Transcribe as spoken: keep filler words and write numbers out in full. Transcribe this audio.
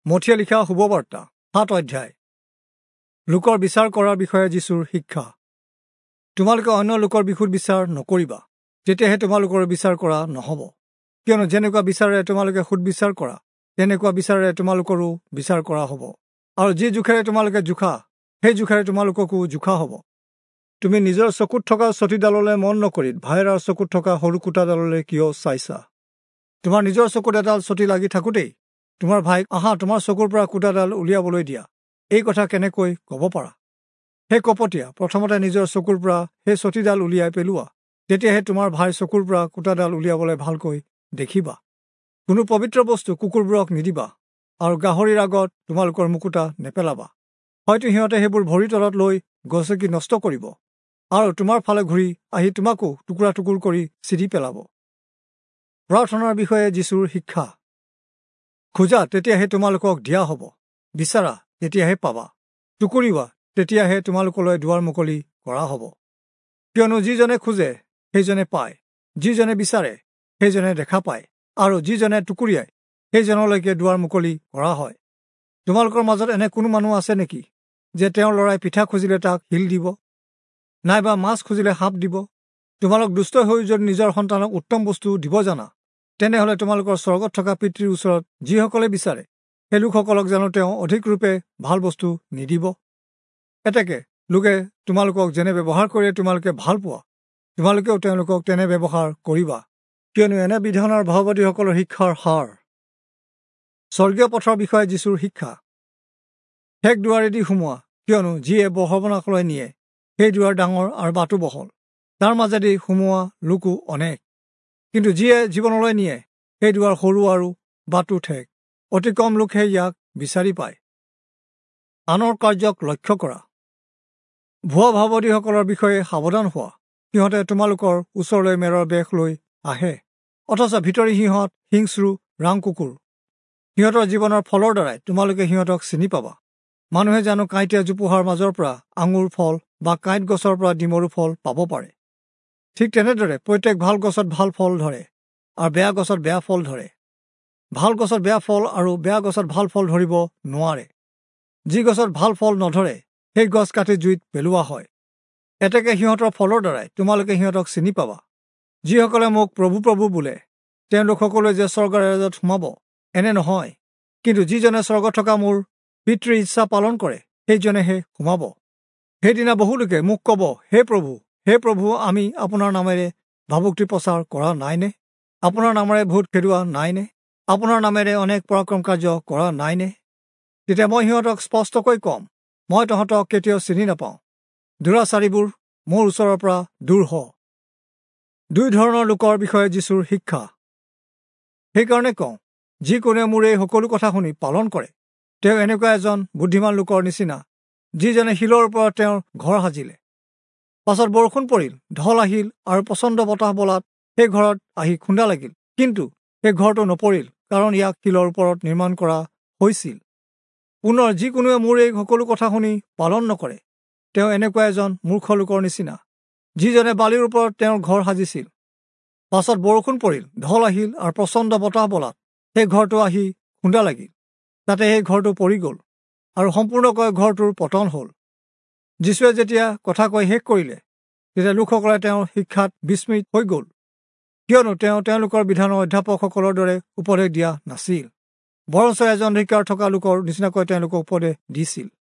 মথিয়ে লিখা শুভবাৰ্তা সাত অধ্যায়। লোকৰ বিচাৰ কৰাৰ বিষয়ে যীশুৰ শিক্ষা। তোমালোকে অন্য লোকৰ বিষয়ত বিচাৰ নকৰিবা, তেতিয়াহে তোমালোকৰ বিচাৰ কৰা নহ'ব। কিয়নো যেনেকুৱা বিচাৰেৰে তোমালোকে সুদবিচাৰ কৰা, তেনেকুৱা বিচাৰেৰে তোমালোকৰো বিচাৰ কৰা হ'ব। আৰু যি জোখেৰে তোমালোকে জোখা, সেই জোখেৰে তোমালোককো জোখা হ'ব। তুমি নিজৰ চকুত থকা চটিডাললৈ মন নকৰি ভাইৰাৰ চকুত থকা সৰু কুটাডাললৈ কিয় চাইছা? তোমাৰ নিজৰ চকুত এডাল চটি লাগি থাকোঁতেই তোমাৰ ভাইক আহা তোমাৰ চকুৰ পৰা কুটাডাল উলিয়াবলৈ দিয়া, এই কথা কেনেকৈ ক'ব পাৰা? সেই কপটীয়া, প্ৰথমতে নিজৰ চকুৰ পৰা সেই চটিডাল উলিয়াই পেলোৱা, তেতিয়াহে তোমাৰ ভাইৰ চকুৰ পৰা কুটাডাল উলিয়াবলৈ ভালকৈ দেখিবা। কোনো পবিত্ৰ বস্তু কুকুৰবোৰক নিদিবা, আৰু গাহৰিৰ আগত তোমালোকৰ মুকুতা নেপেলাবা। হয়তো সিহঁতে সেইবোৰ ভৰিৰ তলত লৈ গছকি নষ্ট কৰিব, আৰু তোমাৰ ফালে ঘূৰি আহি তোমাকো টুকুৰা টুকুৰ কৰি চিৰি পেলাব। প্ৰাৰ্থনাৰ বিষয়ে যীশুৰ শিক্ষা। খোজা, তেতিয়াহে তোমালোকক দিয়া হ'ব। বিচাৰা, তেতিয়াহে পাবা। টুকুৰিবা, তেতিয়াহে তোমালোকলৈ দুৱাৰ মুকলি কৰা হ'ব। কিয়নো যিজনে খোজে সেইজনে পায়, যিজনে বিচাৰে সেইজনে দেখা পায়, আৰু যিজনে টুকুৰিয়াই সেইজনলৈকে দুৱাৰ মুকলি কৰা হয়। তোমালোকৰ মাজত এনে কোনো মানুহ আছে নেকি যে তেওঁৰ ল'ৰাই পিঠা খুজিলে তাক শিল দিব, নাইবা মাছ খুজিলে সাপ দিব? তোমালোক দুষ্ট হৈ যদি নিজৰ সন্তানক উত্তম বস্তু দিব জানা, তেনেহলে তোমালোকৰ স্বৰ্গত থকা পিতৃৰ ওচৰত যিসকলে বিচাৰে সেই লোকসকলক জানো তেওঁ অধিক ৰূপে ভাল বস্তু নিদিব? এতেকে লোকে তোমালোকক যেনে ব্যৱহাৰ কৰিলে তোমালোকে ভাল পোৱা, তোমালোকেও তেওঁলোকক তেনে ব্যৱহাৰ কৰিবা। কিয়নো এনে বিধানৰ ভাওবাদীসকলৰ শিক্ষাৰ সাৰ। স্বৰ্গীয় পথৰ বিষয়ে যীশুৰ শিক্ষা। ঠেক দুৱাৰেদি সোমোৱা, কিয়নো যিয়ে বহবনাকলৈ নিয়ে সেই দুৱাৰ ডাঙৰ আৰু বাটো বহল, তাৰ মাজেদি সোমোৱা লোকো অনেক। কিন্তু যিয়ে জীৱনলৈ নিয়ে সেই দুৱাৰ সৰু আৰু বাটো ঠেক, অতি কম লোকহে ইয়াক বিচাৰি পায়। আনৰ কাৰ্যক লক্ষ্য কৰা। ভুৱা ভাওবাদীসকলৰ বিষয়ে সাৱধান হোৱা। সিহঁতে তোমালোকৰ ওচৰলৈ মেৰৰ বেশ লৈ আহে, অথচ ভিতৰি সিহঁত হিংস্ৰু ৰাং কুকুৰ। সিহঁতৰ জীৱনৰ ফলৰ দ্বাৰাই তোমালোকে সিহঁতক চিনি পাবা। মানুহে জানো কাঁইটীয়া জোপোহাৰ মাজৰ পৰা আঙুৰ ফল বা কাঁইট গছৰ পৰা ডিমৰু ফল পাব পাৰে? ঠিক তেনেদৰে প্ৰত্যেক ভাল গছত ভাল ফল ধৰে, আৰু বেয়া গছত বেয়া ফল ধৰে। ভাল গছত বেয়া ফল আৰু বেয়া গছত ভাল ফল ধৰিব নোৱাৰে। যি গছত ভাল ফল নধৰে সেই গছ কাটি জুইত পেলোৱা হয়। এতেকে সিহঁতৰ ফলৰ দ্বাৰাই তোমালোকে সিহঁতক চিনি পাবা। যিসকলে মোক প্ৰভু প্ৰভু বোলে, তেওঁলোক সকলোৱে যে স্বৰ্গৰ ৰাজ্যত সোমাব, এনে নহয়, কিন্তু যিজনে স্বৰ্গত থকা মোৰ পিতৃৰ ইচ্ছা পালন কৰে সেইজনেহে সোমাব। সেইদিনা বহুলোকে মোক কব, হে প্ৰভু, হে প্ৰভু, আমি আপোনাৰ নামেৰে ভাবুক্তি প্ৰচাৰ কৰা নাইনে? আপোনাৰ নামেৰে ভূত খেদোৱা নাইনে? আপোনাৰ নামেৰে অনেক পৰাক্ৰম কাৰ্য কৰা নাইনে? তেতিয়া মই সিহঁতক স্পষ্টকৈ কম, মই তহঁতক কেতিয়াও চিনি নাপাওঁ। দুৰাচাৰীবোৰ, মোৰ ওচৰৰ পৰা দূৰ হ। দুই ধৰণৰ লোকৰ বিষয়ে যীশুৰ শিক্ষা। সেইকাৰণে কওঁ, যিকোনোৱে মোৰ এই সকলো কথা শুনি পালন কৰে, তেওঁ এনেকুৱা এজন বুদ্ধিমান লোকৰ নিচিনা, যিজনে শিলৰ ওপৰত তেওঁৰ ঘৰ সাজিলে। পাছত বৰষুণ পৰিল, ঢল আহিল, আৰু প্ৰচণ্ড বতাহ বলাত সেই ঘৰত আহি খুন্দা লাগিল, কিন্তু সেই ঘৰটো নপৰিল, কাৰণ ইয়াক শিলৰ ওপৰত নিৰ্মাণ কৰা হৈছিল। পুনৰ যিকোনোৱে মোৰ এই সকলো কথা শুনি পালন নকৰে, তেওঁ এনেকুৱা এজন মূৰ্খ লোকৰ নিচিনা, যিজনে বালিৰ ওপৰত তেওঁৰ ঘৰ সাজিছিল। পাছত বৰষুণ পৰিল, ঢল আহিল, আৰু প্ৰচণ্ড বতাহ বলাত সেই ঘৰটো আহি খুন্দা লাগিল। তাতে সেই ঘৰটো পৰি গ'ল, আৰু সম্পূৰ্ণকৈ ঘৰটোৰ পতন হ'ল। যীশুৱে যেতিয়া কথা কৈ শেষ কৰিলে, তেতিয়া লোকসকলে তেওঁৰ শিক্ষাত বিস্মিত হৈ গ'ল, কিয়নো তেওঁ তেওঁলোকৰ বিধানৰ অধ্যাপকসকলৰ দৰে উপদেশ দিয়া নাছিল, বৰঞ্চ এজন ধিক্কাৰ থকা লোকৰ নিচিনাকৈ তেওঁলোকক উপদেশ দিছিল।